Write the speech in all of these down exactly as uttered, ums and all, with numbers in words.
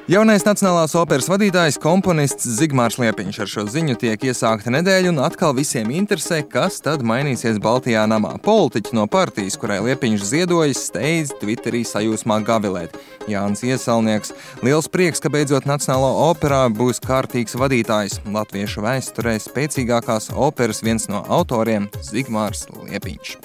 Jaunais Nacionālās operas vadītājs, komponists Zigmārs Liepiņš ar šo ziņu tiek iesākta nedēļa un atkal visiem interesē, kas tad mainīsies Baltijā namā. Politiķi no partijas, kurai Liepiņš ziedojas, steidz Twitterī sajūsmā gavilēt. Jānis Iesalnieks. Liels prieks, ka beidzot Nacionālo operā būs kārtīgs vadītājs. Latviešu vēsturē spēcīgākās operas viens no autoriem Zigmārs Liepiņš.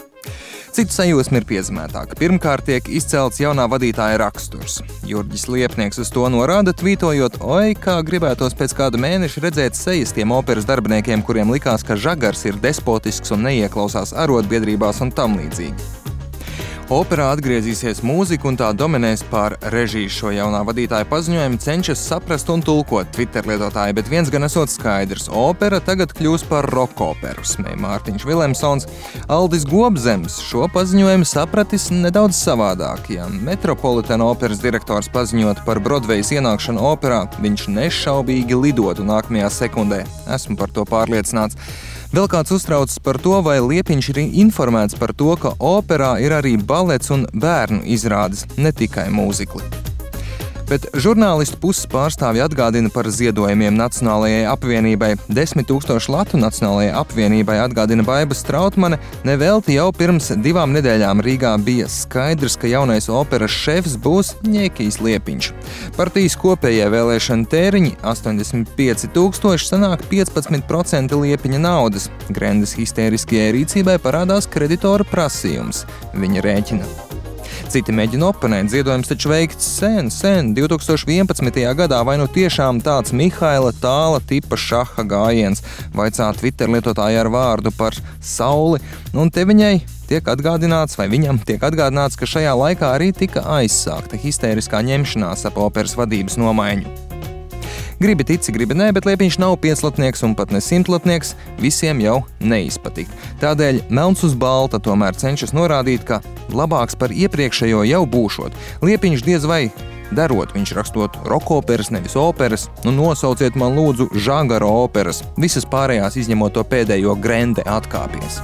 Citu sajūsma ir piezīmētāka. Pirmkārt tiek izcelts jaunā vadītāja raksturs. Jurģis Liepnieks uz to norāda, tvītojot, oi, kā gribētos pēc kāda mēneša redzēt sejas tiem operas darbiniekiem, kuriem likās, ka žagars ir despotisks un neieklausās arotbiedrībās un tam līdzīgi. Operā atgriezīsies mūzika un tā dominēs pār režiju. Šo jaunā vadītāja paziņojumu cenšas saprast un tulkot Twitter lietotāji, bet viens gan esot skaidrs – opera tagad kļūs par rokoperu, smēja Mārtiņš Vilemsons. Aldis Gobzems šo paziņojumu sapratis nedaudz savādāk. Ja Metropolitana operas direktors paziņot par Brodvejas ienākšanu operā, viņš nešaubīgi lidotu nākamajā sekundē. Esmu par to pārliecināts. Vēl kāds uztraucas par to, vai Liepiņš ir informēts par to, ka operā ir arī balets un bērnu izrādes, ne tikai mūzikli. Bet žurnālistu puses pārstāvji atgādina par ziedojumiem Nacionālajai apvienībai. Desmit tūkstoši latu Nacionālajai apvienībai atgādina Baiba Strautmane. Nevelti jau pirms divām nedēļām Rīgā bija skaidrs, ka jaunais operas šefs būs Ņēkijs Liepiņš. Partijas kopējie vēlēšana tēriņi astoņdesmit pieci tūkstoši sanāk piecpadsmit procenti Liepiņa naudas. Grendes histēriskajai rīcībai parādās kreditora prasījums. Viņa rēķina. Citi mēģina oponēt, ziedojums taču veikts sen, sen, divtūkstoš vienpadsmitajā gadā, vai nu tiešām tāds Mihaila Tāla tipa šaha gājiens, vaicā Twitter lietotāji ar vārdu par sauli, un te viņai tiek atgādināts, vai viņam tiek atgādināts, ka šajā laikā arī tika aizsākta histēriskā ņemšanās ap operas vadības nomaiņu. Gribi tici, gribi nē, bet Liepiņš nav pieclatnieks un pat ne simtlatnieks, visiem jau neizpatikt. Tādēļ melns uz balta tomēr cenšas norādīt, ka labāks par iepriekšējo jau būšot. Liepiņš diez vai darot, viņš rakstot rokoperas, nevis operas, nu nosauciet man lūdzu žagara operas, visas pārējās izņemot to pēdējo Grende atkāpies.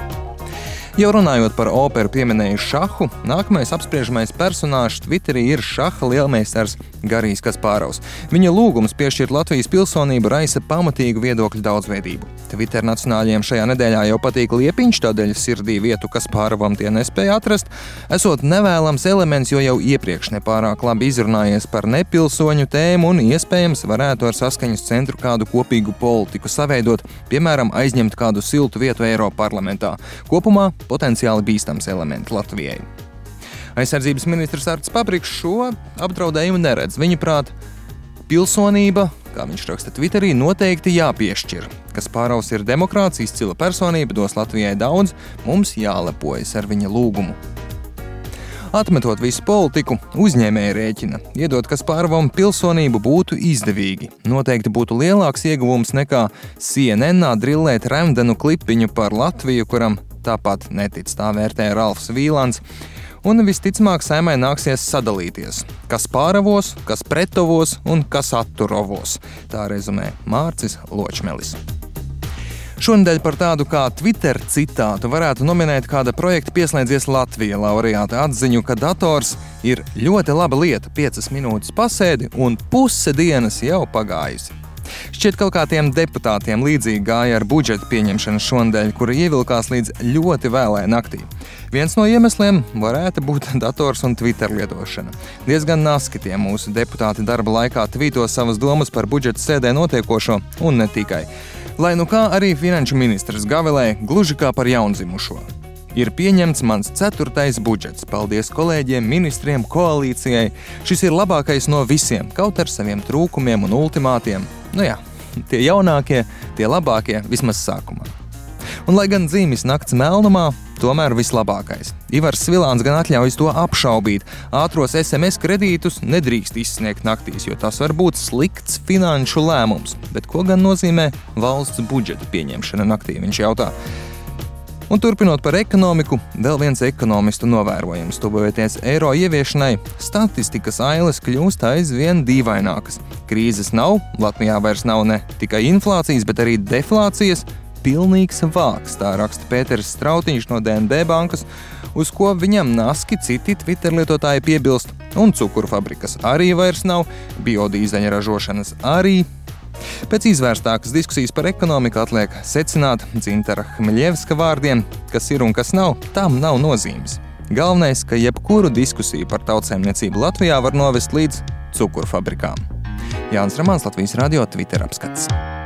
Jau runājot par operu pieminēju šahu, nākamais apspriežamais personāžs Twitterī ir šaha lielmeistars Garijs Kaspārovs. Viņa lūgums piešķirt Latvijas pilsonību raisa pamatīgu viedokļu daudzveidību. Twitter nacionāļiem šajā nedēļā jau patīk Liepiņš, tādēļ sirdī vietu Kaspārovam tie nespēja atrast, esot nevēlams elements, jo jau iepriekš nepārāk labi izrunājies par nepilsoņu tēmu un iespējams varētu ar saskaņas centru kādu kopīgu politiku saveidot, piemēram, aizņemt kādu siltu vietu Eiroparlamentā. Kopumā potenciāli bīstams elementi Latvijai. Aizsardzības ministrs Artis Pabriks šo apdraudējumu neredz. Viņuprāt, pilsonība, kā viņš raksta Twitterī, noteikti jāpiešķir. Kaspārovs ir demokrāts, izcila personība, dos Latvijai daudz, mums jālepojas ar viņa lūgumu. Atmetot visu politiku, uzņēmēji rēķina. Iedot Kaspārovam pilsonību būtu izdevīgi. Noteikti būtu lielāks ieguvums nekā C N N-ā drillēt remdenu klipiņu par Latviju, kuram tāpat netic, tā vērtē Ralfs Vīlants. Un visticamāk Saeimai nāksies sadalīties. Kas Pāravos, kas Pretovos un kas Atturovos. Tā rezumē Mārcis Ločmelis. Šonedēļ par tādu kā Twitter citātu varētu nominēt kāda projekta Pieslēdzies Latvija laureāta atziņu, ka dators ir ļoti laba lieta, piecas minūtes pasēdi un puse dienas jau pagājusi. Šķiet, kaut kā tiem deputātiem līdzīgi gāja ar budžeta pieņemšanu šonedēļ, kura ievilkās līdz ļoti vēlai naktī. Viens no iemesliem varētu būt dators un Twitter lietošana. Diezgan naski tie mūsu deputāti darba laikā tvīto savas domas par budžeta sēdē notiekošo un ne tikai. Lai nu kā arī finanšu ministrs gavilē gluži kā par jaundzimušo. Ir pieņemts mans ceturtais budžets. Paldies kolēģiem, ministriem, koalīcijai. Šis ir labākais no visiem, kaut ar saviem trūkumiem un ultimātiem. Nu jā, tie jaunākie, tie labākie vismaz sākumā. Un lai gan dzīmis nakts melnumā, tomēr vislabākais. Ivars Svilāns gan atļaujas to apšaubīt. Ātros S M S kredītus nedrīkst izsniegt naktīs, jo tas var būt slikts finanšu lēmums. Bet ko gan nozīmē valsts budžeta pieņemšana naktī, viņš jautā. Un turpinot par ekonomiku, vēl viens ekonomistu novērojums. Tuvojoties eiro ieviešanai, statistikas ailes kļūst aizvien dīvainākas. Krīzes nav, Latvijā vairs nav ne tikai inflācijas, bet arī deflācijas. Pilnīgs vāks, tā raksta Pēteris Strautiņš no D N B bankas, uz ko viņam naski citi Twitter lietotāji piebilst, un cukuru fabrikas arī vairs nav, biodīzeļa ražošanas arī. Pēc izvērstākas diskusijas par ekonomiku atliek secināt Dzintara Hmeļevska vārdiem, kas ir un kas nav, tam nav nozīmes. Galvenais, ka jebkuru diskusiju par tautsēmniecību Latvijā var novest līdz cukuru fabrikām. Jānis Ramāns, Latvijas radio Twitter apskats.